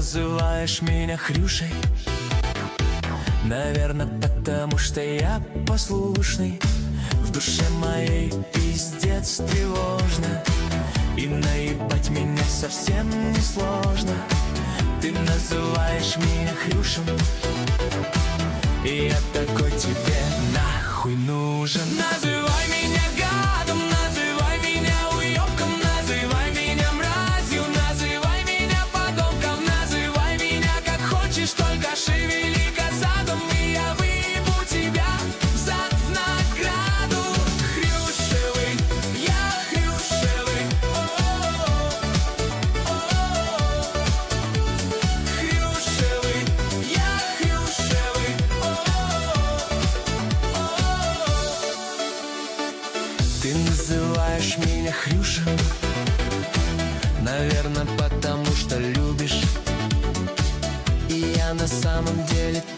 называешь меня Хрюшей, наверное, потому что я послушный. В душе моей пиздец тревожно, и наебать меня совсем не сложно. Ты называешь меня Хрюшем, и я такой тебе нахуй нужен. Называй меня гадом, называй меня уёбком, называй меня мразью, называй меня подонком, называй меня как хочешь, только шевели косадом, и я выебу тебя в зад в награду. Хрюшевый, я Хрюшевый, Хрюшевый, я Хрюшевый. Ты называешь меня Хрюшем, наверное, потому что любишь. И я на самом деле